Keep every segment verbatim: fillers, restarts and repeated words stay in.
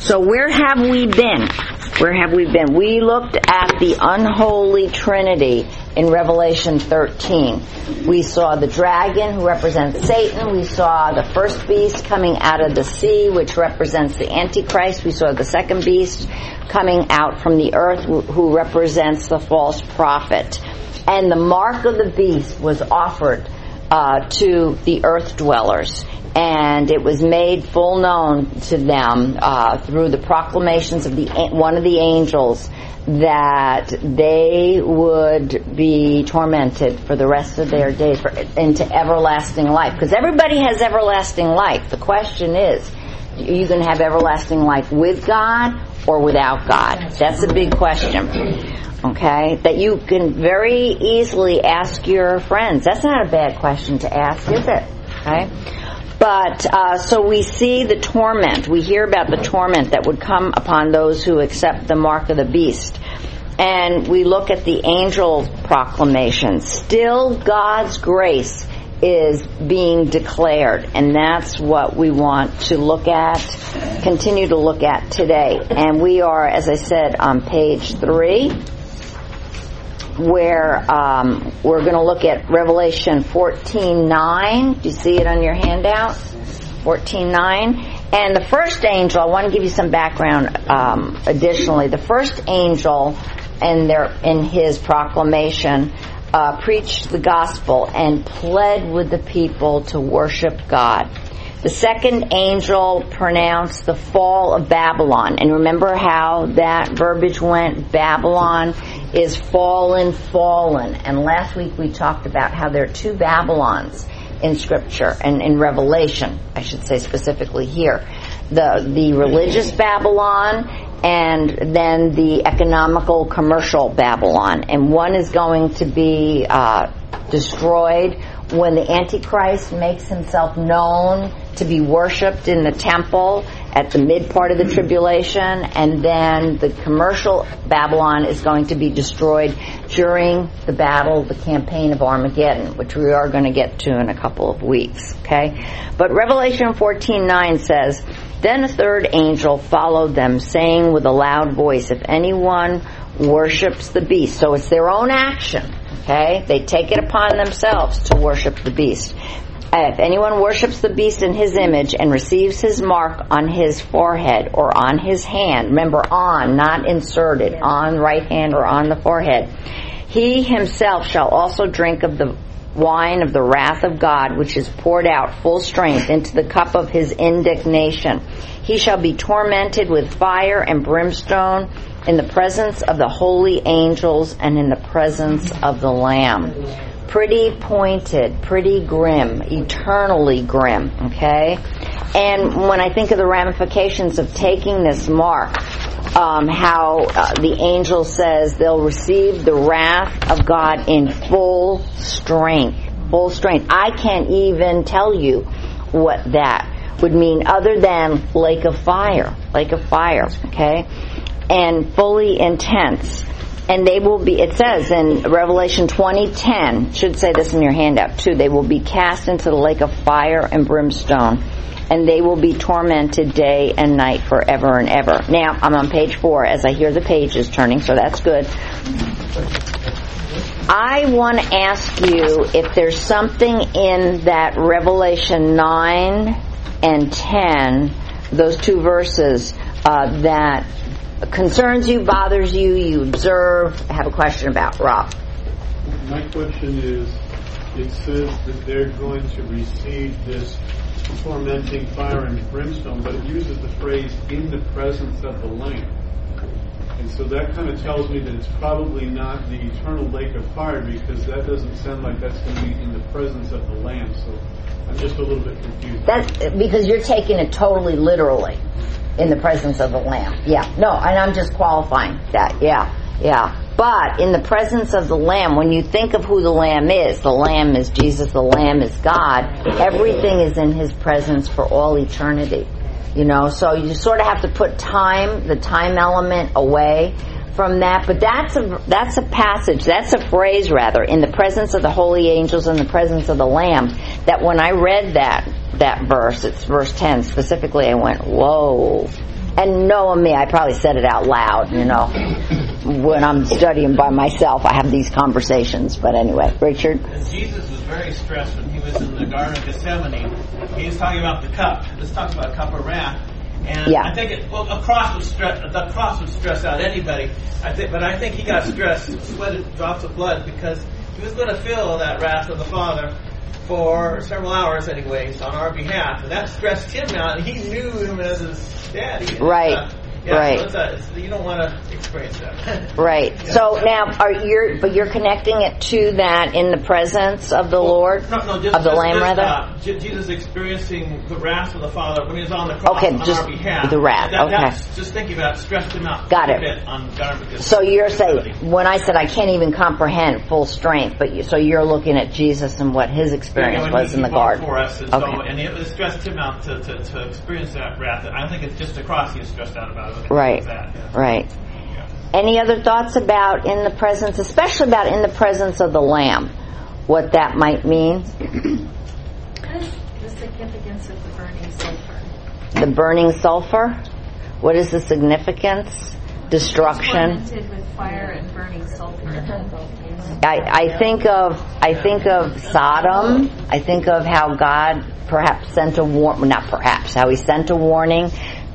So where have we been? Where have we been? We looked at the unholy Trinity in Revelation thirteen. We saw the dragon, who represents Satan. We saw the first beast coming out of the sea, which represents the Antichrist. We saw the second beast coming out from the earth, who represents the false prophet. And the mark of the beast was offered uh, to the earth dwellers. And it was made full known to them uh, through the proclamations of the one of the angels that they would be tormented for the rest of their days for, into everlasting life. Because everybody has everlasting life. The question is, are you going to have everlasting life with God or without God? That's a big question. Okay? That you can very easily ask your friends. That's not a bad question to ask, is it? Okay? But, uh, so we see the torment. We hear about the torment that would come upon those who accept the mark of the beast. And we look at the angel proclamation. Still, God's grace is being declared. And that's what we want to look at, continue to look at today. And we are, as I said, on page three, where um, we're going to look at Revelation fourteen nine. Do you see it on your handout? fourteen nine. And the first angel, I want to give you some background um, additionally. The first angel in, their, in his proclamation uh, preached the gospel and pled with the people to worship God. The second angel pronounced the fall of Babylon. And remember how that verbiage went? Babylon is fallen, fallen. And last week we talked about how there are two Babylons in Scripture and in Revelation, I should say specifically here. The, the religious Babylon and then the economical, commercial Babylon. And one is going to be uh, destroyed when the Antichrist makes himself known to be worshipped in the temple at the mid part of the tribulation, and then the commercial Babylon is going to be destroyed during the battle, the campaign of Armageddon, which we are going to get to in a couple of weeks. Okay, but Revelation fourteen nine says, "Then a third angel followed them, saying with a loud voice, if anyone worships the beast," so it's their own action. Okay, they take it upon themselves to worship the beast. If anyone worships the beast in his image and receives his mark on his forehead or on his hand, remember on, not inserted, on right hand or on the forehead, he himself shall also drink of the wine of the wrath of God, which is poured out full strength into the cup of his indignation. He shall be tormented with fire and brimstone in the presence of the holy angels and in the presence of the Lamb. Pretty pointed, pretty grim, eternally grim, okay? And when I think of the ramifications of taking this mark, um, how uh, the angel says they'll receive the wrath of God in full strength, full strength. I can't even tell you what that would mean other than lake of fire, lake of fire, okay? And fully intense. And they will be, it says in Revelation twenty ten, should say this in your handout too, they will be cast into the lake of fire and brimstone, and they will be tormented day and night forever and ever. Now, I'm on page four as I hear the pages turning, so that's good. I want to ask you if there's something in that Revelation nine and ten, those two verses, uh, that concerns you, bothers you, you observe, have a question about. Rob. My question is, it says that they're going to receive this tormenting fire and brimstone, but it uses the phrase, in the presence of the Lamb. And so that kind of tells me that it's probably not the eternal lake of fire, because that doesn't sound like that's going to be in the presence of the Lamb. So I'm just a little bit confused. That's because you're taking it totally literally. In the presence of the Lamb. Yeah. No, and I'm just qualifying that. Yeah. Yeah. But in the presence of the Lamb, when you think of who the Lamb is, the Lamb is Jesus, the Lamb is God, everything is in His presence for all eternity. You know, so you sort of have to put time, the time element away from that. But that's a, that's a passage, that's a phrase rather, in the presence of the holy angels and the presence of the Lamb, that when I read that, that verse, it's verse ten specifically, I went, whoa. And and knowing me, I probably said it out loud, you know. When I'm studying by myself, I have these conversations. But anyway, Richard? And Jesus was very stressed when he was in the Garden of Gethsemane. He was talking about the cup. Let's talk about a cup of wrath. And yeah. I think it, well, a cross would stress, the cross would stress out anybody. I think, but I think he got stressed, sweated drops of blood, because he was going to feel that wrath of the Father for several hours, anyways, on our behalf, and that stressed him out. And he knew him as his daddy. Right. Uh, Yeah, right. So it's a, it's, you don't want to experience that. Right. Yeah. So now, are you? But you're connecting it to that in the presence of the well, Lord, no, no, just, of the just, Lamb, just, rather. Uh, Jesus experiencing the wrath of the Father when he was on the cross okay, on just our behalf. the wrath. That, okay. That's, just thinking about it, stressed him out. Got a it. Bit on Garden. So you're saying when I said I can't even comprehend full strength, but you, so you're looking at Jesus and what his experience yeah, was he, in the he garden. For us, and, okay. so, and it stressed him out to, to, to experience that wrath. I think it's just the cross he was stressed out about it. Right. That, yeah. Right. Yeah. Any other thoughts about in the presence, especially about in the presence of the Lamb, what that might mean? What is the significance of the burning sulfur? The burning sulfur? What is the significance? Destruction. It's tormented with fire and burning sulfur. I, I think of I think of Sodom. I think of how God perhaps sent a war. Not perhaps how He sent a warning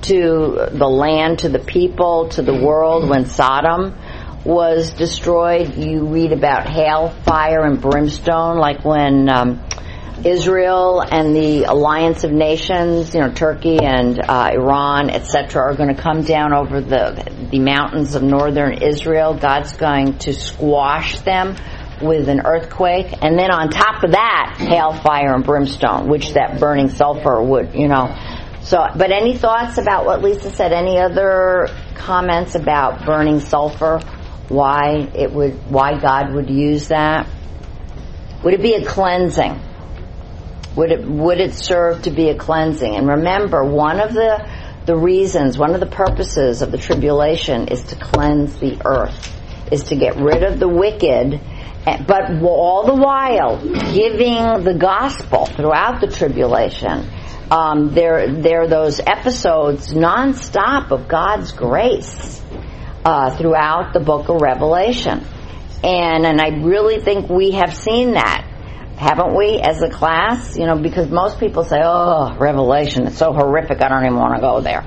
to the land, to the people, to the world when Sodom was destroyed. You read about hail, fire, and brimstone, like when um, Israel and the Alliance of Nations, you know, Turkey and uh, Iran, et cetera, are going to come down over the the mountains of northern Israel. God's going to squash them with an earthquake, and then on top of that, hail, fire, and brimstone, which that burning sulfur would, you know. So, but any thoughts about what Lisa said? Any other comments about burning sulfur? Why it would? Why God would use that? Would it be a cleansing? Would it would it serve to be a cleansing? And remember, one of the the reasons, one of the purposes of the tribulation is to cleanse the earth, is to get rid of the wicked, but all the while giving the gospel throughout the tribulation. Um, there, there are those episodes nonstop of God's grace uh, throughout the book of Revelation, and and I really think we have seen that. Haven't we, as a class? You know, because most people say, oh, Revelation, it's so horrific, I don't even want to go there.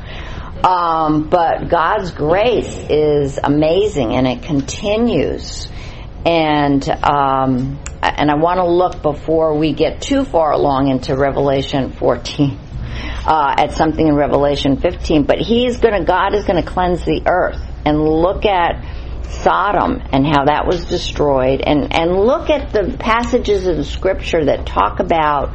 Um, but God's grace is amazing, and it continues. And um, and I want to look, before we get too far along into Revelation fourteen, uh, at something in Revelation fifteen. But He's going to, God is going to cleanse the earth, and look at Sodom and how that was destroyed, and, and look at the passages in Scripture that talk about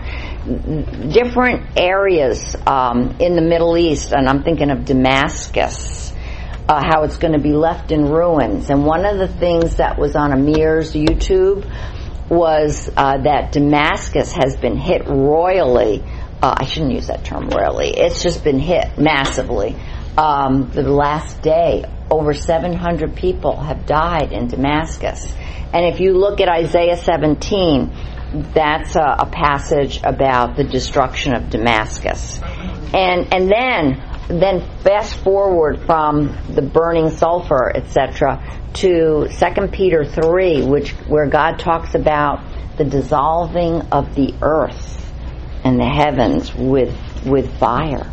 different areas um, in the Middle East, and I'm thinking of Damascus, uh, how it's going to be left in ruins. And one of the things that was on Amir's YouTube was uh, that Damascus has been hit royally. Uh, I shouldn't use that term royally. It's just been hit massively. Um, the last day, over seven hundred people have died in Damascus. And if you look at Isaiah seventeen, that's a, a passage about the destruction of Damascus. And and then then fast forward from the burning sulfur, et cetera, to Second Peter three, which where God talks about the dissolving of the earth and the heavens with with fire.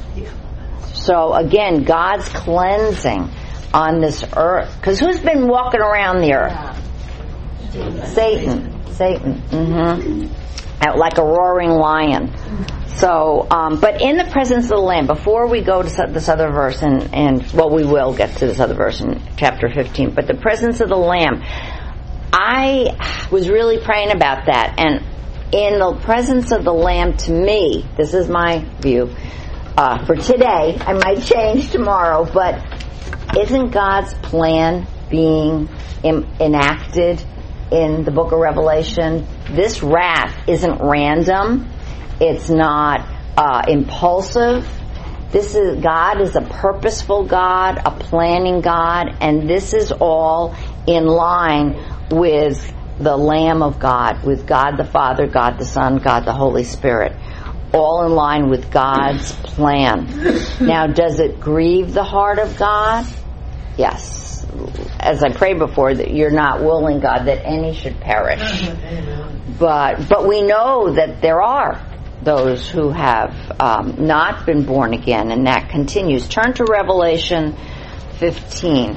So again, God's cleansing on this earth. Because who's been walking around the earth? Satan. Satan. Mm-hmm. Like a roaring lion. So, um, but in the presence of the Lamb, before we go to this other verse, and, and well, we will get to this other verse in chapter fifteen, but the presence of the Lamb, I was really praying about that. And in the presence of the Lamb, to me, this is my view, uh, for today, I might change tomorrow, but isn't God's plan being im- enacted in the book of Revelation? This wrath isn't random. It's not uh, impulsive. This is God is a purposeful God, a planning God, and this is all in line with the Lamb of God, with God the Father, God the Son, God the Holy Spirit. all in line with God's plan. Now, does it grieve the heart of God? Yes. As I prayed before, that you're not willing, God, that any should perish. But but we know that there are those who have um, not been born again, and that continues. Turn to Revelation fifteen.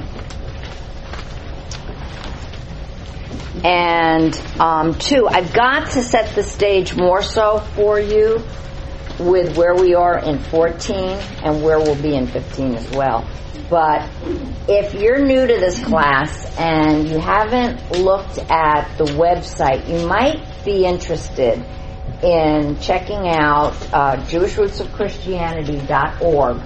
And um, two, I've got to set the stage more so for you with where we are in fourteen and where we'll be in fifteen as well. But if you're new to this class and you haven't looked at the website, you might be interested in checking out uh, Jewish Roots of Christianity dot org.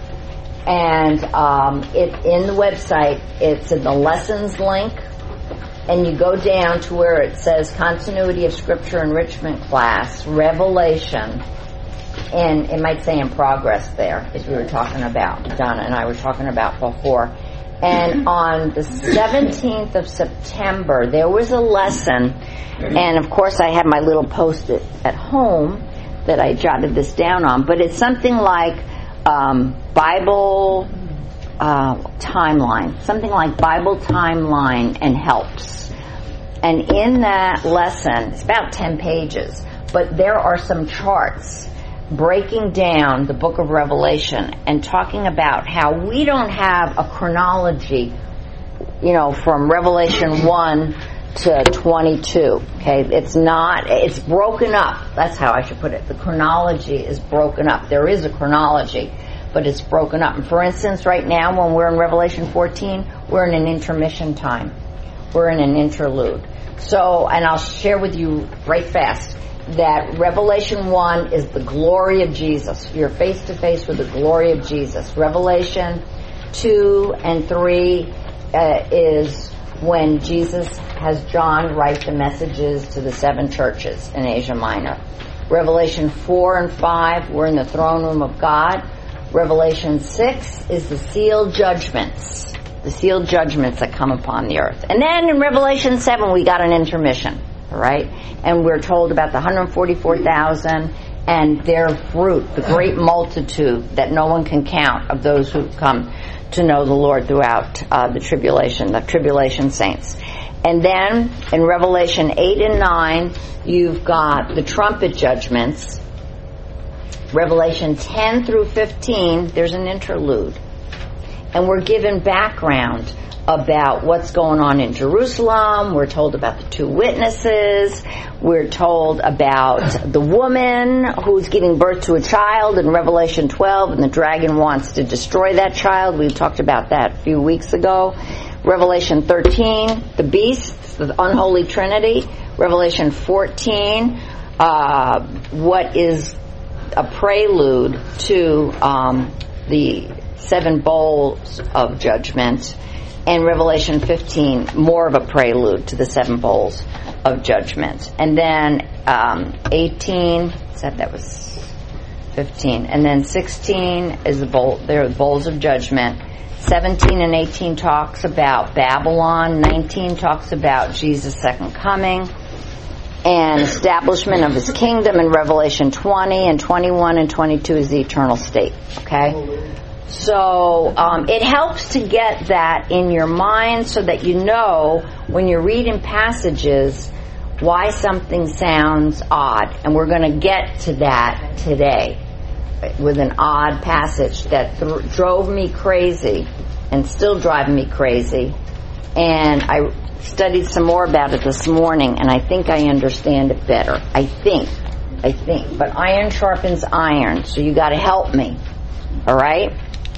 And um, it in the website, it's in the lessons link. And you go down to where it says Continuity of Scripture Enrichment Class, Revelation, and it might say in progress there, as we were talking about, Donna and I were talking about before. And on the seventeenth of September, there was a lesson, and of course I have my little post-it at home that I jotted this down on, but it's something like um, Bible uh, timeline, something like Bible timeline and helps. And in that lesson, it's about ten pages, but there are some charts breaking down the book of Revelation and talking about how we don't have a chronology, you know, from Revelation one to twenty-two. Okay, it's not, it's broken up. That's how I should put it. The chronology is broken up. There is a chronology, but it's broken up. And for instance, right now when we're in Revelation fourteen, we're in an intermission time. We're in an interlude. So, and I'll share with you right fast that Revelation one is the glory of Jesus. You're face to face with the glory of Jesus. Revelation two and three uh, is when Jesus has John write the messages to the seven churches in Asia Minor. Revelation four and five, we're in the throne room of God. Revelation six is the sealed judgments. The sealed judgments that come upon the earth. And then in Revelation seven, we got an intermission, all right? And we're told about the one hundred forty-four thousand and their fruit, the great multitude that no one can count of those who've come to know the Lord throughout uh, the tribulation, the tribulation saints. And then in Revelation eight and nine, you've got the trumpet judgments. Revelation ten through fifteen, there's an interlude. And we're given background about what's going on in Jerusalem. We're told about the two witnesses. We're told about the woman who's giving birth to a child in Revelation twelve, and the dragon wants to destroy that child. We talked about that a few weeks ago. Revelation thirteen, the beasts, the unholy trinity. Revelation fourteen, uh, what is a prelude to um, the seven bowls of judgment, and Revelation fifteen, more of a prelude to the seven bowls of judgment. And then um, eighteen, said that was fifteen, and then sixteen is the bowl. There are bowls of judgment. seventeen and eighteen talks about Babylon. nineteen talks about Jesus' second coming and establishment of his kingdom in Revelation twenty, and twenty-one and twenty-two is the eternal state. Okay? So um, it helps to get that in your mind so that you know when you're reading passages why something sounds odd. And we're going to get to that today with an odd passage that th- drove me crazy and still driving me crazy. And I studied some more about it this morning, and I think I understand it better. I think. I think. But iron sharpens iron, so you got to help me. All right?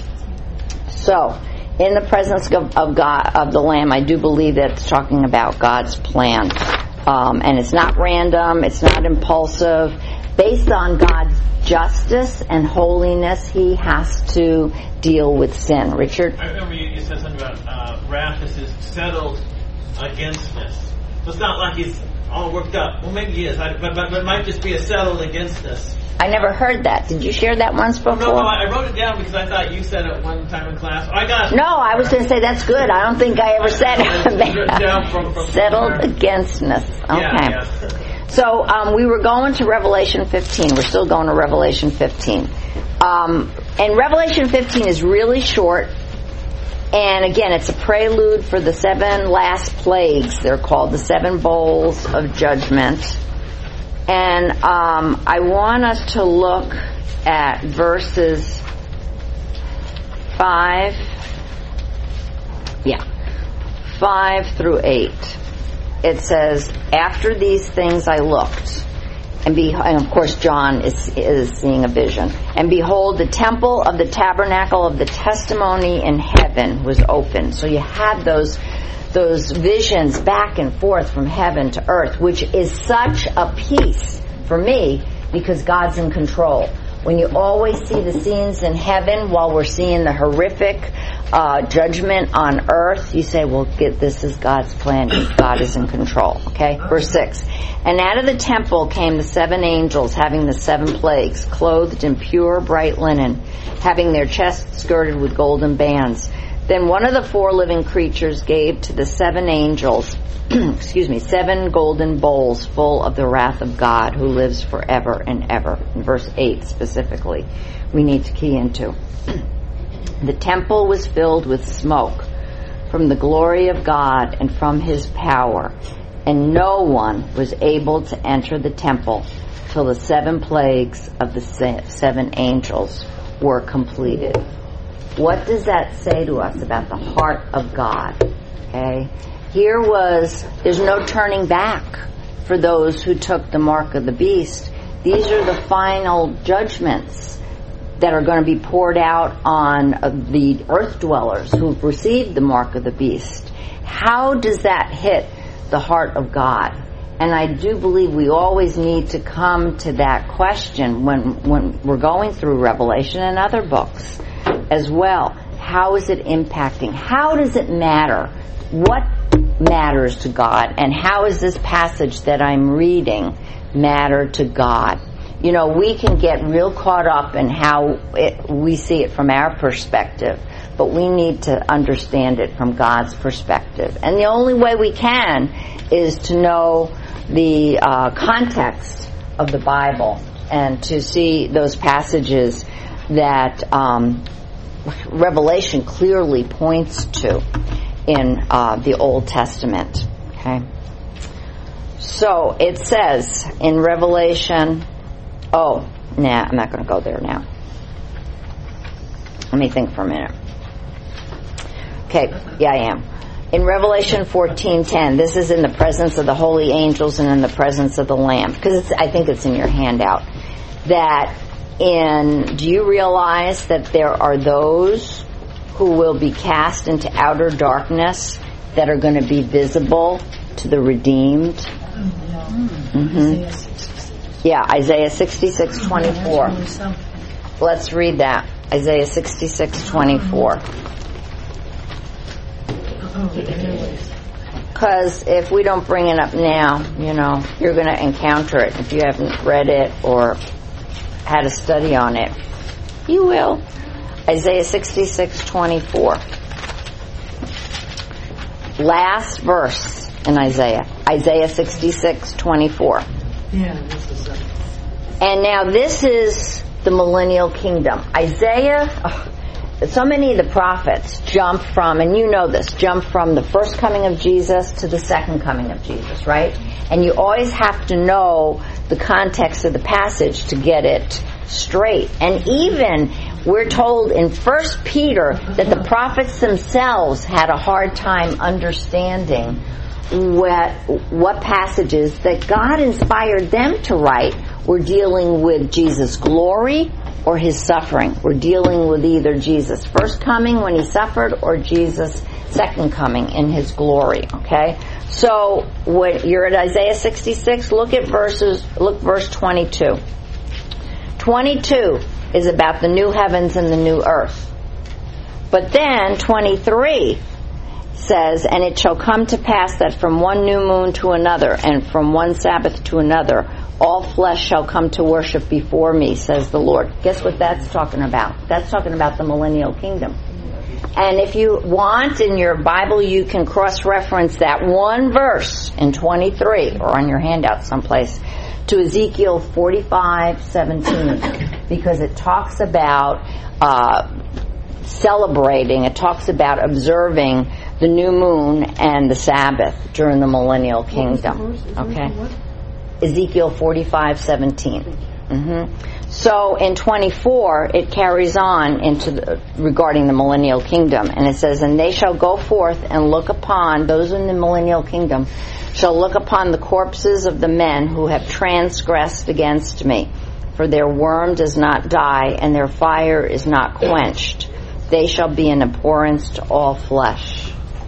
So, in the presence of, of God, of the Lamb, I do believe that it's talking about God's plan. Um, and it's not random, it's not impulsive. Based on God's justice and holiness, he has to deal with sin. Richard? I remember you, you said something about uh, wrath is settled against us. So it's not like he's all worked up. Well, maybe he is, I, but, but, but it might just be a settled against us. I never heard that.Id you share that once before? No, no, I wrote it down because I thought you said it one time in class. I got it. No, I was going to say that's good. I don't think I ever said it. Down from, from Settled againstness. Okay. Yeah, yeah. So um, we were going to Revelation fifteen. We're still going to Revelation fifteen. Um, and Revelation fifteen is really short. And again, it's a prelude for the seven last plagues. They're called the seven bowls of judgment. And um, I want us to look at verses five, yeah, five through eight. It says, after these things I looked, and, be, and of course John is, is seeing a vision, and behold, the temple of the tabernacle of the testimony in heaven was open. So you have those those visions back and forth from heaven to earth, which is such a peace for me because God's in control. When you always see the scenes in heaven while we're seeing the horrific uh, judgment on earth, you say, well, get, this is God's plan. God is in control. Okay? Verse six. And out of the temple came the seven angels having the seven plagues, clothed in pure bright linen, having their chests girded with golden bands. Then one of the four living creatures gave to the seven angels, excuse me, seven golden bowls full of the wrath of God who lives forever and ever. In verse eight specifically, we need to key into. The temple was filled with smoke from the glory of God and from his power, and no one was able to enter the temple till the seven plagues of the seven angels were completed. What does that say to us about the heart of God? Okay, here was, there's no turning back for those who took the mark of the beast. These are the final judgments that are going to be poured out on uh, the earth dwellers who've received the mark of the beast. How does that hit the heart of God? And I do believe we always need to come to that question when, when we're going through Revelation and other books as well. How is it impacting? How does it matter? What matters to God? And how is this passage that I'm reading matter to God? You know, we can get real caught up in how it, we see it from our perspective, but we need to understand it from God's perspective. And the only way we can is to know the uh, context of the Bible and to see those passages that um, Revelation clearly points to in uh, the Old Testament. Okay, so it says in Revelation. Oh, nah, I'm not going to go there now. Let me think for a minute. Okay, yeah, I am. In Revelation fourteen ten, this is in the presence of the holy angels and in the presence of the Lamb, because I think it's in your handout. That in, do you realize that there are those who will be cast into outer darkness that are going to be visible to the redeemed? Mm-hmm. Yeah, Isaiah sixty-six twenty-four. Let's read that. Isaiah sixty-six twenty-four. Because if we don't bring it up now, you know, you're going to encounter it. If you haven't read it or had a study on it, you will. Isaiah sixty-six twenty-four. Last verse in Isaiah. Isaiah sixty-six twenty-four. Yeah, this is it. And now this is the millennial kingdom. Isaiah, oh, so many of the prophets jump from, and you know this, jump from the first coming of Jesus to the second coming of Jesus, right? And you always have to know the context of the passage to get it straight. And even we're told in First Peter that the prophets themselves had a hard time understanding what what passages that God inspired them to write were dealing with Jesus' glory or his suffering. We're dealing with either Jesus' first coming when he suffered or Jesus' second coming in his glory. Okay, so when you're at Isaiah sixty-six, look at verses. Look verse twenty-two. twenty-two is about the new heavens and the new earth, but then twenty-three says, and it shall come to pass that from one new moon to another, and from one Sabbath to another, all flesh shall come to worship before me, says the Lord. Guess what that's talking about? That's talking about the millennial kingdom. And if you want in your Bible, you can cross-reference that one verse in twenty-three, or on your handout someplace, to Ezekiel forty-five seventeen, because it talks about uh, celebrating, it talks about observing the new moon and the Sabbath during the millennial kingdom. Okay? Ezekiel forty-five seventeen. Mm-hmm. So in twenty-four, it carries on into the, regarding the millennial kingdom, and it says, "And they shall go forth and look upon," those in the millennial kingdom, "shall look upon the corpses of the men who have transgressed against me. For their worm does not die, and their fire is not quenched. They shall be an abhorrence to all flesh."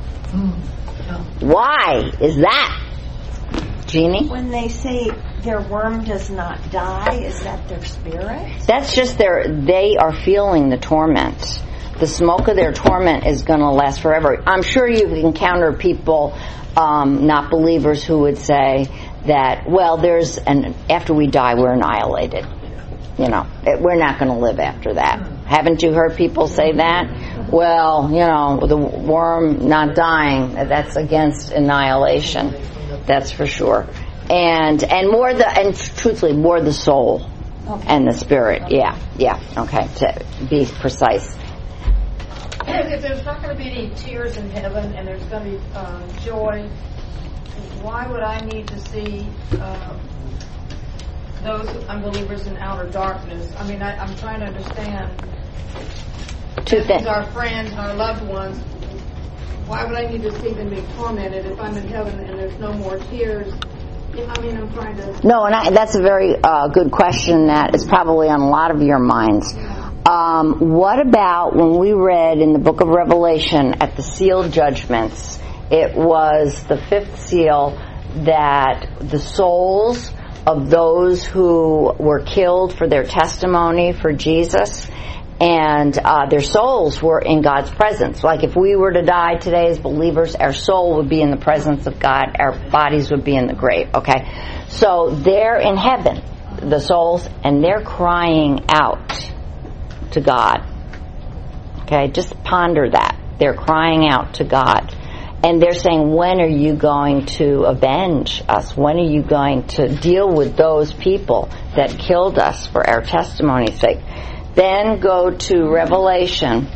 Why is that, Jeannie? When they say their worm does not die, is that their spirit? That's just their, they are feeling the torment. The smoke of their torment is going to last forever. I'm sure you've encountered people, um, not believers, who would say that, well, there's an, after we die, we're annihilated. You know, it, we're not going to live after that. Haven't you heard people say that? Well, you know, the worm not dying, that's against annihilation. That's for sure. And and more the and truthfully more the soul okay. and the spirit. Yeah, yeah. Okay, to be precise. If there's not going to be any tears in heaven and there's going to be uh, joy, why would I need to see uh, those unbelievers in outer darkness? I mean, I, I'm trying to understand. Two things. Our friends, our loved ones. Why would I need to see them being tormented if I'm in heaven and there's no more tears? I mean, I'm trying to... No, and I, that's a very uh, good question that is probably on a lot of your minds. Um, what about when we read in the book of Revelation at the sealed judgments, it was the fifth seal that the souls of those who were killed for their testimony for Jesus, and uh, their souls were in God's presence. Like if we were to die today as believers, our soul would be in the presence of God, our bodies would be in the grave, okay? So they're in heaven, the souls, and they're crying out to God. Okay, just ponder that. They're crying out to God. And they're saying, when are you going to avenge us? When are you going to deal with those people that killed us for our testimony's sake? Then go to Revelation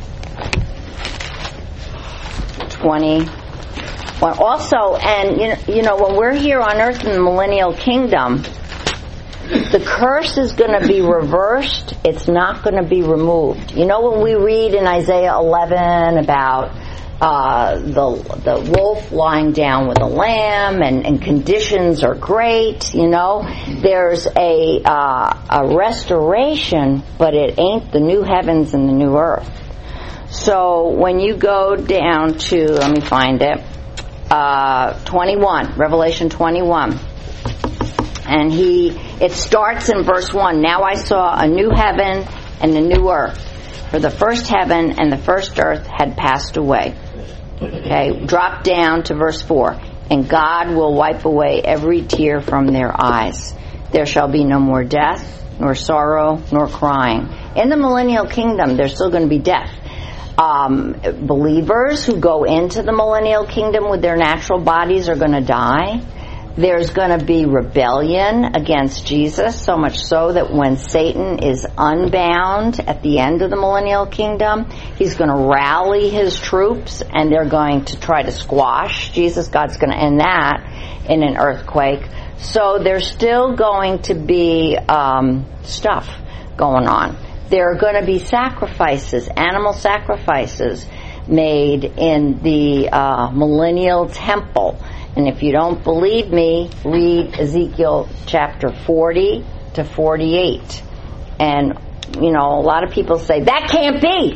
twenty. Well, also, and you know, you know, when we're here on earth in the millennial kingdom, the curse is going to be reversed. It's not going to be removed. You know, when we read in Isaiah eleven about uh, the the wolf lying down with a lamb, and, and conditions are great. You know, there's a uh, a restoration, but it ain't the new heavens and the new earth. So when you go down to, let me find it, uh, twenty-one, Revelation twenty-one, and he, it starts in verse one. Now I saw a new heaven and a new earth, for the first heaven and the first earth had passed away. Okay, drop down to verse four. And God will wipe away every tear from their eyes. There shall be no more death, nor sorrow, nor crying. In the millennial kingdom, there's still going to be death. Um, believers who go into the millennial kingdom with their natural bodies are going to die. There's going to be rebellion against Jesus, so much so that when Satan is unbound at the end of the millennial kingdom, he's going to rally his troops and they're going to try to squash Jesus. God's going to end that in an earthquake. So there's still going to be um, stuff going on. There are going to be sacrifices, animal sacrifices made in the uh, millennial temple. And if you don't believe me, read Ezekiel chapter forty to forty-eight. And, you know, a lot of people say, that can't be.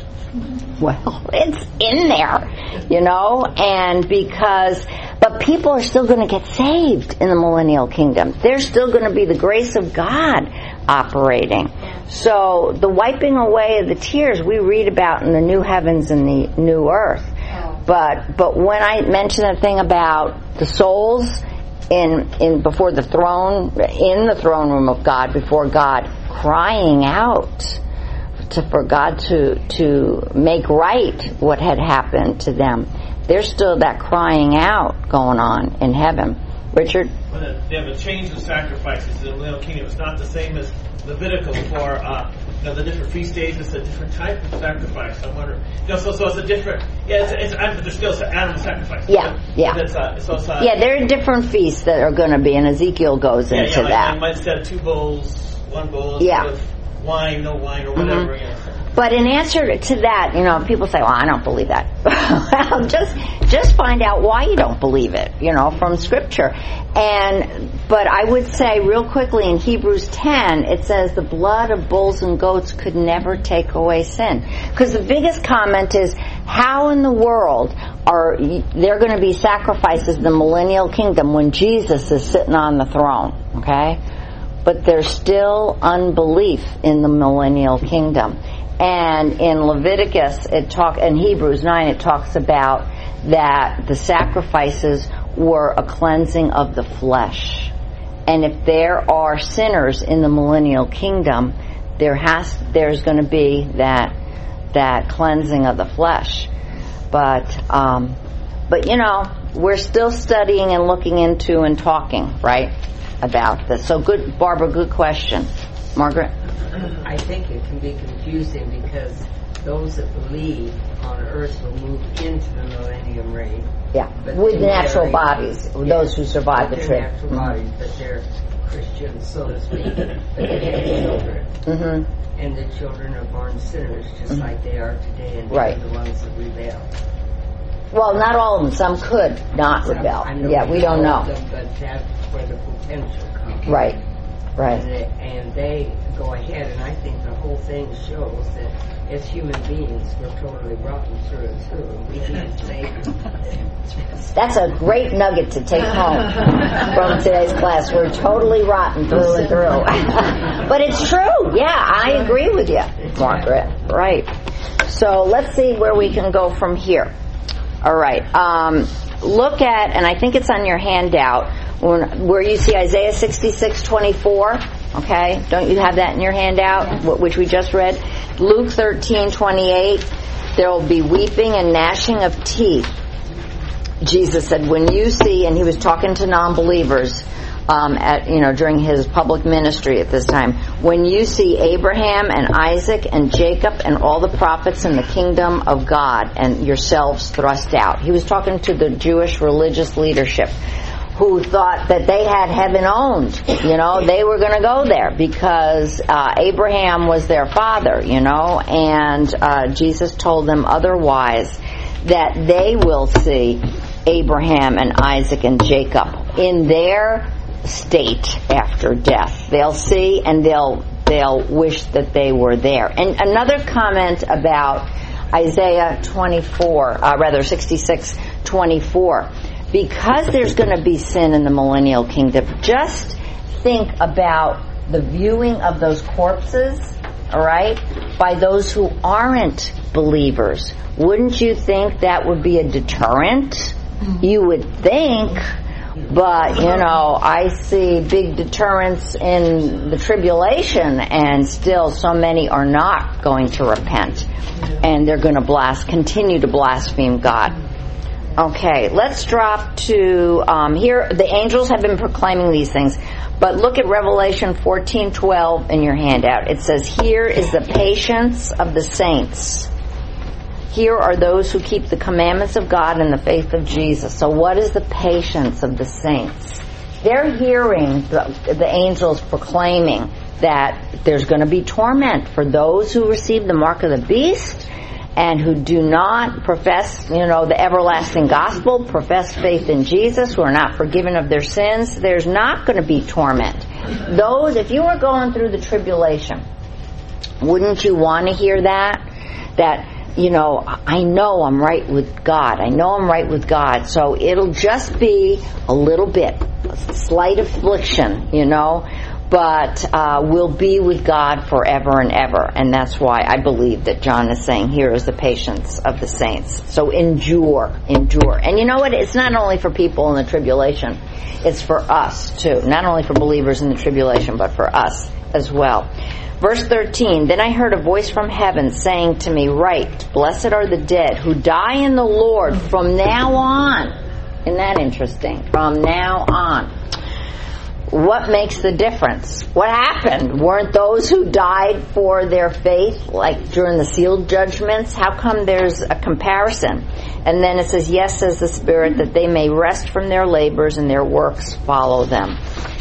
Well, it's in there, you know, and because, but people are still going to get saved in the millennial kingdom. There's still going to be the grace of God operating. So the wiping away of the tears we read about in the new heavens and the new earth. But but when I mention the thing about the souls in in before the throne, in the throne room of God, before God, crying out to for God to to make right what had happened to them. There's still that crying out going on in heaven. Richard? Well, they have a change of sacrifices in the Millennial Kingdom. It's not the same as Levitical for uh, you know, the different feast days. It's a different type of sacrifice. I wonder, you know, so so it's a different. Yeah, it's, it's but there's still animal sacrifice. Yeah, yeah. It's, uh, it's also, uh, yeah, there are different feasts that are going to be, and Ezekiel goes yeah, into yeah, like, that. Like instead of two bowls, one bowl yeah. of wine, no wine, or whatever. Mm-hmm. You know. But in answer to that, you know, people say, well, I don't believe that. Well, just just find out why you don't believe it, you know, from Scripture. And but I would say real quickly in Hebrews ten, it says the blood of bulls and goats could never take away sin. Because the biggest comment is, how in the world are there going to be sacrifices in the millennial kingdom when Jesus is sitting on the throne, okay? But there's still unbelief in the millennial kingdom. And in Leviticus, it talk, in Hebrews nine, it talks about that the sacrifices were a cleansing of the flesh. And if there are sinners in the millennial kingdom, there has, there's going to be that, that cleansing of the flesh. But, um, but you know, we're still studying and looking into and talking, right, about this. So good, Barbara, good question. Margaret? I think it can be confusing because those that believe on earth will move into the millennium reign. Yeah, but with natural very, bodies, yeah, those who survive the trip. Natural mm-hmm. bodies, but they're Christians, so to speak. But they have children. Mm-hmm. And the children are born sinners, just mm-hmm. like they are today, and right. they're the ones that rebel. Well, not all of them. Some could not Some, rebel. I know Yeah, we don't know. Them, but that's where the potential comes. Right, right. And they, and they go ahead, and I think the whole thing shows that as human beings, we're totally rotten through and through, and we need a Savior. That's a great nugget to take home from today's class. We're totally rotten through and through. But it's true. Yeah, I agree with you, Margaret. Right. So let's see where we can go from here. All right. Um, look at, and I think it's on your handout, when, where you see Isaiah sixty-six twenty-four. Okay? Don't you have that in your handout, which we just read? Luke thirteen twenty-eight. There will be weeping and gnashing of teeth. Jesus said, when you see, and he was talking to non-believers um, at you know during his public ministry at this time, when you see Abraham and Isaac and Jacob and all the prophets in the kingdom of God and yourselves thrust out. He was talking to the Jewish religious leadership who thought that they had heaven owned. You know, they were going to go there because uh, Abraham was their father, you know, and uh, Jesus told them otherwise, that they will see Abraham and Isaac and Jacob in their state after death. They'll see and they'll they'll wish that they were there. And another comment about Isaiah twenty-four, uh, rather sixty-six twenty-four. Because there's going to be sin in the millennial kingdom, just think about the viewing of those corpses, all right, by those who aren't believers. Wouldn't you think that would be a deterrent? You would think, but, you know, I see big deterrents in the tribulation, and still so many are not going to repent, and they're going to blas- continue to blaspheme God. Okay, let's drop to um, here. The angels have been proclaiming these things, but look at Revelation fourteen twelve in your handout. It says, "Here is the patience of the saints. Here are those who keep the commandments of God and the faith of Jesus." So, what is the patience of the saints? They're hearing the, the angels proclaiming that there's going to be torment for those who receive the mark of the beast and who do not profess, you know, the everlasting gospel, profess faith in Jesus, who are not forgiven of their sins. There's not going to be torment. Those, if you were going through the tribulation, wouldn't you want to hear that? That, you know, I know I'm right with God. I know I'm right with God. So it'll just be a little bit, a slight affliction, you know, but uh, we'll be with God forever and ever. And that's why I believe that John is saying here is the patience of the saints. So endure, endure. And you know what? It's not only for people in the tribulation. It's for us, too. Not only for believers in the tribulation, but for us as well. Verse thirteen, then I heard a voice from heaven saying to me, write, blessed are the dead who die in the Lord from now on. Isn't that interesting? From now on. What makes the difference? What happened? Weren't those who died for their faith, like during the sealed judgments? How come there's a comparison? And then it says, yes, says the Spirit, that they may rest from their labors and their works follow them.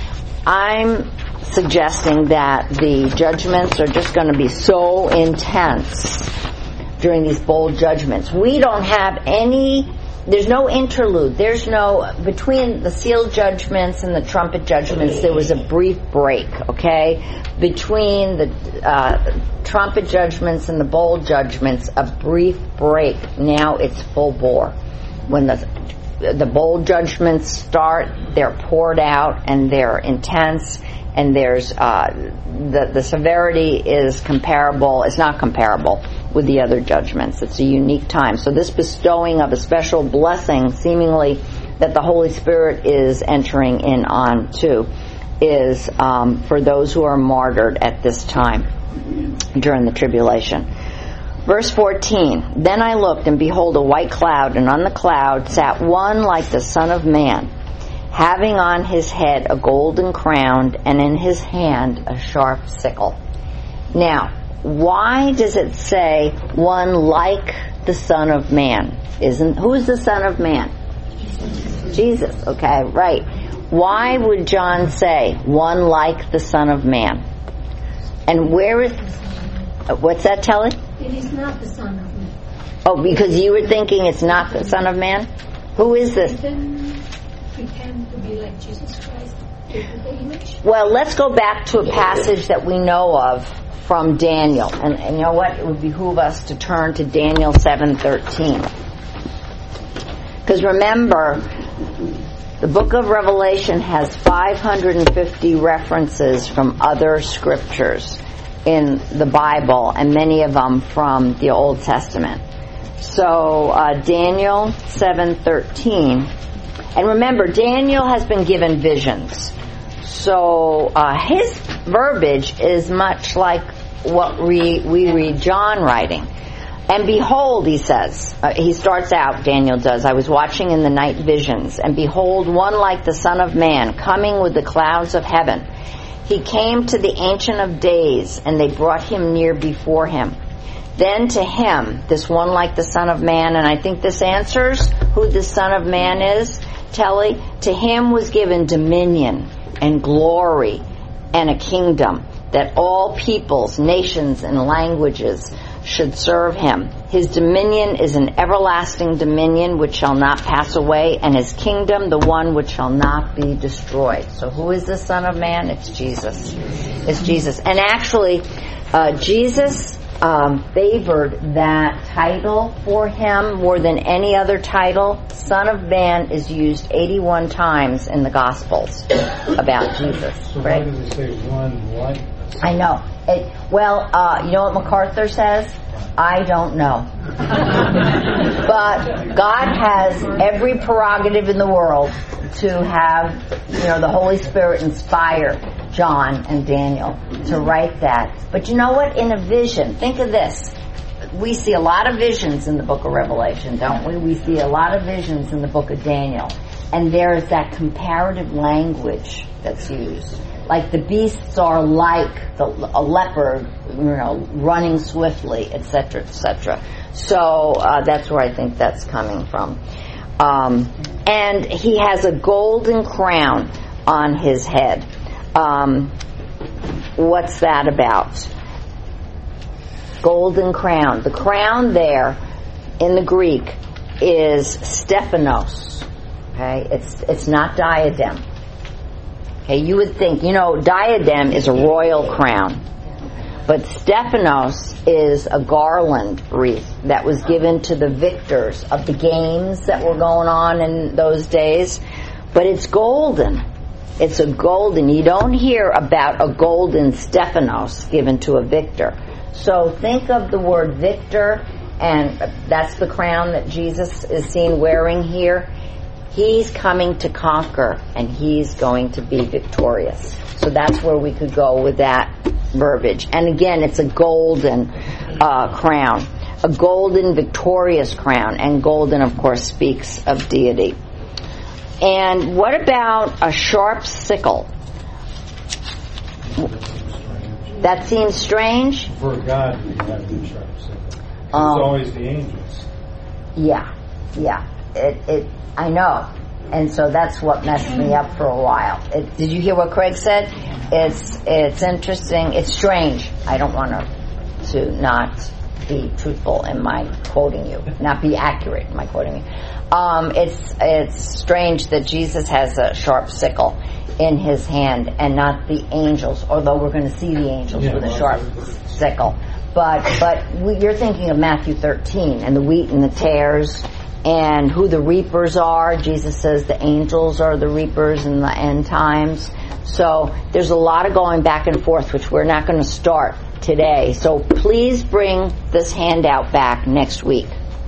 I'm suggesting that the judgments are just going to be so intense during these bowl judgments. We don't have any, there's no interlude. There's no, between the sealed judgments and the trumpet judgments, there was a brief break, okay? Between the uh, trumpet judgments and the bowl judgments, a brief break. Now it's full bore. When the the bowl judgments start, they're poured out and they're intense. And there's uh, the the severity is comparable. It's not comparable with the other judgments. It's a unique time. So this bestowing of a special blessing, seemingly that the Holy Spirit is entering in on too, is um, for those who are martyred at this time during the tribulation. Verse fourteen. Then I looked, and behold, a white cloud, and on the cloud sat one like the Son of Man, having on his head a golden crown, and in his hand a sharp sickle. Now, why does it say one like the Son of Man? Isn't who's the Son of Man? Jesus. Okay, right. Why would John say one like the Son of Man? And where is what's that telling? It is not the Son of Man. Oh, because you were thinking it's not the Son of Man? Who is this? Pretend to be like Jesus Christ, the image. Well, let's go back to a passage that we know of from Daniel. And, and you know what? It would behoove us to turn to Daniel seven thirteen. Because remember, the book of Revelation has five hundred fifty references from other scriptures in the Bible, and many of them from the Old Testament. So uh, Daniel seven thirteen. And remember, Daniel has been given visions. So uh, his verbiage is much like what we, we read John writing. And behold, he says, uh, he starts out, Daniel does, I was watching in the night visions, and behold, one like the Son of Man, coming with the clouds of heaven. He came to the Ancient of Days, and they brought him near before him. Then to him, this one like the Son of Man, and I think this answers who the Son of Man is, Telly, to him was given dominion and glory and a kingdom, that all peoples, nations, and languages should serve him. His dominion is an everlasting dominion which shall not pass away, and his kingdom the one which shall not be destroyed. So who is the Son of Man? It's Jesus. It's Jesus. And actually, uh, Jesus um, favored that title for him more than any other title. Son of Man is used eighty-one times in the Gospels about Jesus. So right? why does it say one like? I know. It, well, uh, you know what MacArthur says? I don't know. But God has every prerogative in the world to have, you know, the Holy Spirit inspire John and Daniel to write that. But you know what? In a vision, think of this. We see a lot of visions in the book of Revelation, don't we? We see a lot of visions in the book of Daniel. And there is that comparative language that's used. Like the beasts are like the, a leopard, you know, running swiftly, et cetera, et cetera. So uh, that's where I think that's coming from. Um, and he has a golden crown on his head. Um, what's that about? Golden crown. The crown there in the Greek is Stephanos. Okay, it's it's not diadem. Okay, you would think, you know, diadem is a royal crown. But Stephanos is a garland wreath that was given to the victors of the games that were going on in those days. But it's golden. It's a golden. You don't hear about a golden Stephanos given to a victor. So think of the word victor, and that's the crown that Jesus is seen wearing here. He's coming to conquer, and he's going to be victorious. So that's where we could go with that verbiage. And again, it's a golden uh, crown. A golden victorious crown. And golden, of course, speaks of deity. And what about a sharp sickle? That seems strange? For God, we have the sharp sickle. It's Um, always the angels. Yeah, yeah. It, it, I know. And so that's what messed me up for a while. It, did you hear what Craig said? It's it's interesting. It's strange. I don't want to to not be truthful in my quoting you, not be accurate in my quoting you. Um, it's it's strange that Jesus has a sharp sickle in his hand and not the angels. Although we're going to see the angels Yeah, with a well, sharp sickle. But but we, you're thinking of Matthew thirteen and the wheat and the tares. And who the reapers are. Jesus says the angels are the reapers in the end times. So there's a lot of going back and forth, which we're not going to start today. So please bring this handout back next week.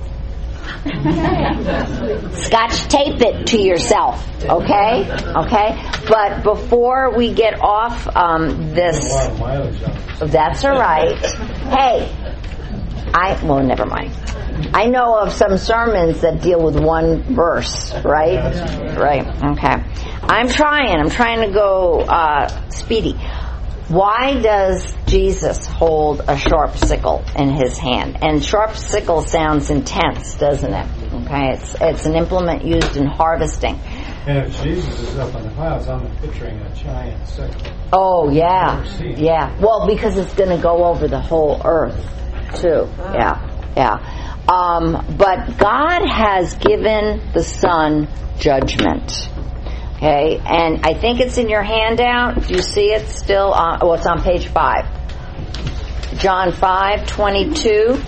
Scotch tape it to yourself, okay? Okay? But before we get off um, this... A lot of mileage on it. That's all right. Hey, I... Well, never mind. I know of some sermons that deal with one verse, right? Right, okay. I'm trying. I'm trying to go uh, speedy. Why does Jesus hold a sharp sickle in his hand? And sharp sickle sounds intense, doesn't it? Okay, it's it's an implement used in harvesting. And if Jesus is up in the clouds, I'm picturing a giant sickle. Oh, yeah. Yeah. Well, because it's going to go over the whole earth, too. Yeah, yeah. Um, but God has given the Son judgment. Okay, and I think it's in your handout. Do you see it still? On, oh, it's on page five. John five twenty-two,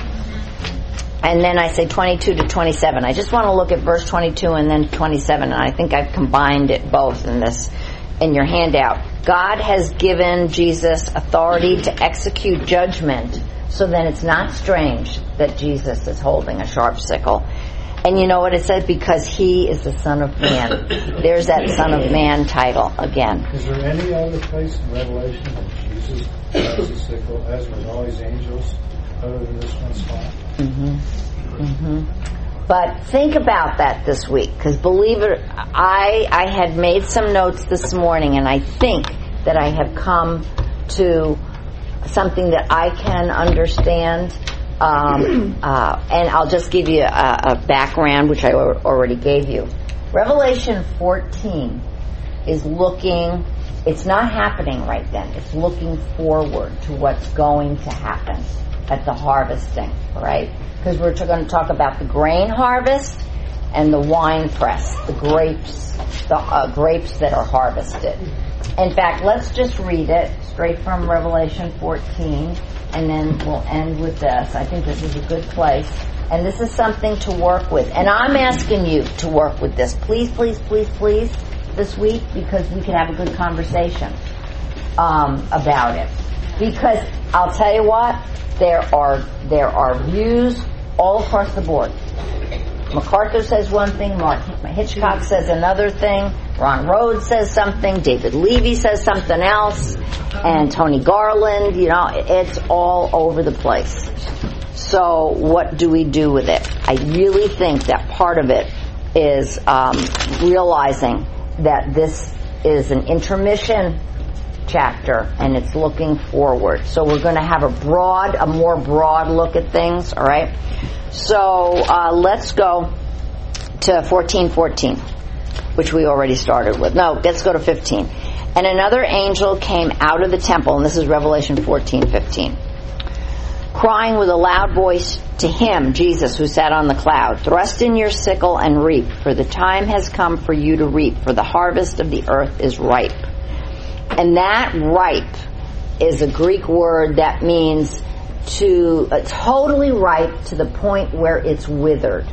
and then I say twenty-two to twenty-seven. I just want to look at verse twenty-two and then twenty-seven, and I think I've combined it both in this in your handout. God has given Jesus authority to execute judgment. So then it's not strange that Jesus is holding a sharp sickle. And you know what it says? Because he is the Son of Man. There's that Son of Man title again. Is there any other place in Revelation that Jesus has a sickle, as with all his angels, other than this one spot? Mm-hmm. Mm-hmm. But think about that this week, because believe it, I I had made some notes this morning, and I think that I have come to something that I can understand, um, uh, and I'll just give you a, a background, which I already gave you. Revelation fourteen is looking, it's not happening right then, it's looking forward to what's going to happen at the harvesting, right? Because we're going to talk about the grain harvest and the wine press, the grapes, the uh, grapes that are harvested. In fact, let's just read it straight from Revelation fourteen, and then we'll end with this. I think this is a good place. And this is something to work with. And I'm asking you to work with this. Please, please, please, please, this week, because we can have a good conversation um, about it. Because I'll tell you what, there are there are views all across the board. MacArthur says one thing, Mark Hitchcock says another thing, Ron Rhodes says something, David Levy says something else, and Tony Garland, you know, it's all over the place. So what do we do with it? I really think that part of it is um, realizing that this is an intermission chapter and it's looking forward. So we're going to have a broad, a more broad look at things, all right? So uh, let's go to fourteen fourteen, which we already started with. No, let's go to fifteen. And another angel came out of the temple, and this is Revelation fourteen fifteen, crying with a loud voice to him, Jesus, who sat on the cloud, "Thrust in your sickle and reap, for the time has come for you to reap, for the harvest of the earth is ripe." And that ripe is a Greek word that means to uh, totally ripe to the point where it's withered.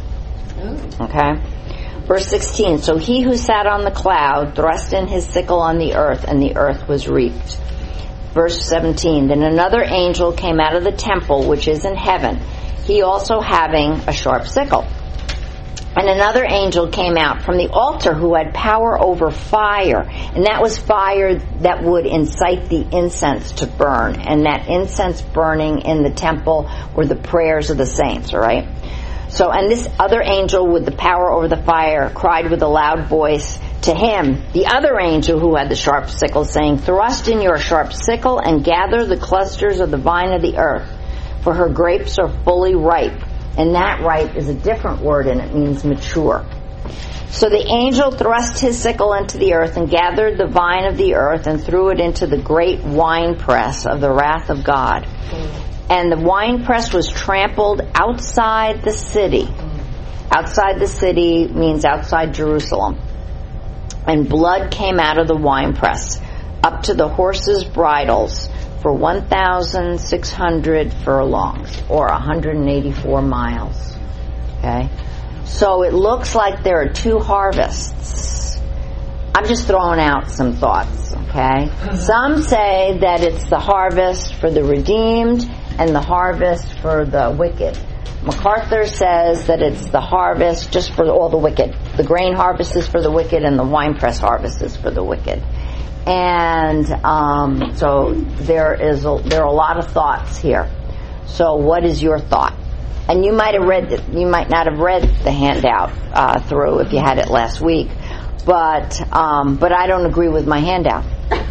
Okay? Verse sixteen, so he who sat on the cloud thrust in his sickle on the earth, and the earth was reaped. Verse seventeen, then another angel came out of the temple which is in heaven, he also having a sharp sickle. And another angel came out from the altar who had power over fire. And that was fire that would incite the incense to burn. And that incense burning in the temple were the prayers of the saints, all right? So, and this other angel with the power over the fire cried with a loud voice to him, the other angel who had the sharp sickle, saying, thrust in your sharp sickle and gather the clusters of the vine of the earth, for her grapes are fully ripe. And that ripe is a different word, and it means mature. So the angel thrust his sickle into the earth and gathered the vine of the earth and threw it into the great winepress of the wrath of God. And the winepress was trampled outside the city. Outside the city means outside Jerusalem. And blood came out of the winepress up to the horses' bridles for one thousand six hundred furlongs, or one hundred eighty-four miles. Okay? So it looks like there are two harvests. I'm just throwing out some thoughts, okay? Some say that it's the harvest for the redeemed and the harvest for the wicked. MacArthur says that it's the harvest just for all the wicked. The grain harvest is for the wicked and the winepress harvest is for the wicked. And um, so there is a, there are a lot of thoughts here. So what is your thought? And you might have read it, you might not have read the handout uh, through if you had it last week, but um, but I don't agree with my handout.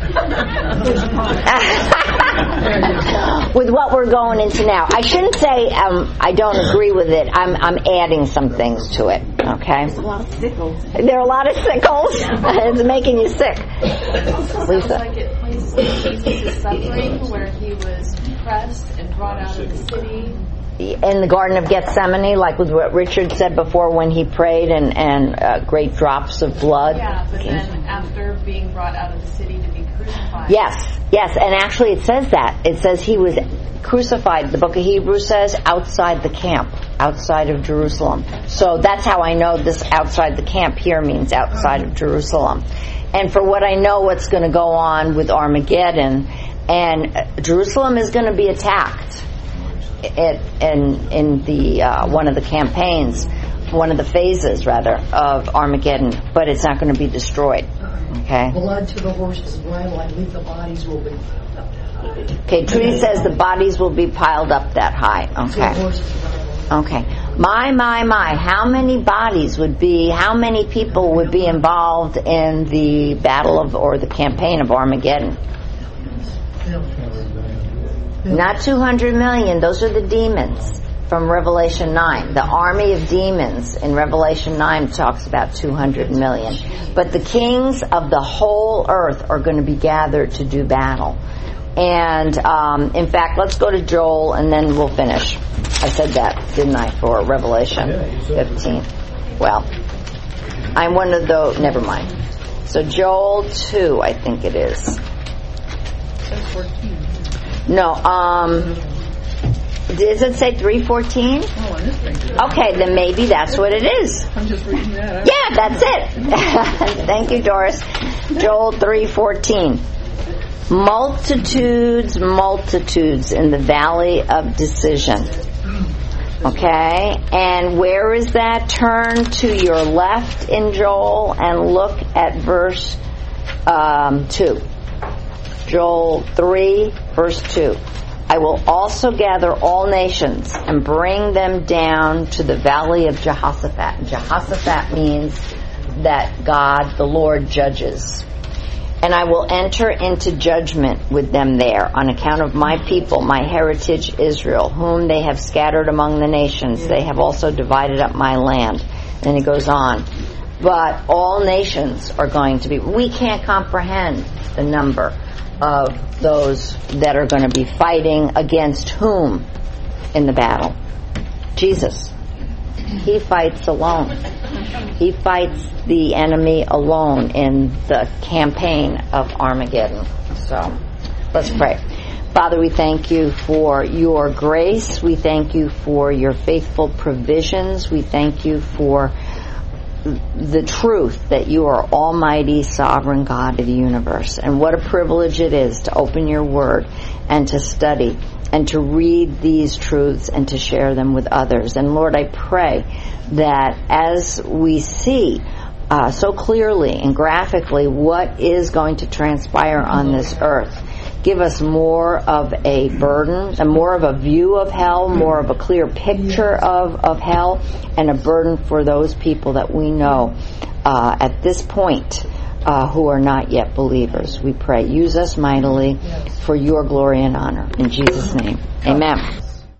With what we're going into now, I shouldn't say um, I don't agree with it. I'm I'm adding some things to it. Okay. There's a lot of sickles. There are a lot of sickles. It's making you sick. Sounds Lisa. like it places Jesus' suffering, where he was pressed and brought out of the city. In the Garden of Gethsemane, like with what Richard said before when he prayed and, and uh, great drops of blood. Yeah, but then after being brought out of the city to be crucified. Yes, yes, and actually it says that. It says he was crucified, the book of Hebrews says, outside the camp, outside of Jerusalem. So that's how I know this outside the camp here means outside of Jerusalem. And for what I know what's going to go on with Armageddon, and Jerusalem is going to be attacked. It, in in the uh, one of the campaigns, one of the phases rather of Armageddon, but it's not going to be destroyed. Okay. Blood to the horse's bridle. I believe the bodies will be piled up that high. Okay. Trudy says the bodies will be piled up that high. Okay. Okay. My my my. How many bodies would be? How many people would be involved in the battle of or the campaign of Armageddon? Not two hundred million. Those are the demons from Revelation nine. The army of demons in Revelation nine talks about two hundred million. But the kings of the whole earth are going to be gathered to do battle. And um, in fact, let's go to Joel and then we'll finish. I said that, didn't I, for Revelation fifteen. Well, I'm one of those. Never mind. So Joel two, I think it is. No, um, does it say three fourteen? Oh, on this thing. Okay, then maybe that's what it is. I'm just reading that. Yeah, that's it. Thank you, Doris. Joel three fourteen. Multitudes, multitudes in the valley of decision. Okay, and where is that? Turn to your left in Joel and look at verse um, two. Joel three, verse two. I will also gather all nations and bring them down to the valley of Jehoshaphat. Jehoshaphat means that God, the Lord, judges. And I will enter into judgment with them there on account of my people, my heritage Israel, whom they have scattered among the nations. They have also divided up my land. And he goes on. But all nations are going to be, we can't comprehend the number of those that are going to be fighting against whom in the battle? Jesus. He fights alone. He fights the enemy alone in the campaign of Armageddon. So, let's pray. Father, we thank you for your grace. We thank you for your faithful provisions. We thank you for the truth that you are Almighty, Sovereign God of the universe. And what a privilege it is to open your word and to study and to read these truths and to share them with others. And Lord, I pray that as we see uh, so clearly and graphically what is going to transpire on this earth, give us more of a burden, and more of a view of hell, more of a clear picture of, of hell, and a burden for those people that we know uh, at this point uh, who are not yet believers. We pray. Use us mightily for your glory and honor. In Jesus' name, amen.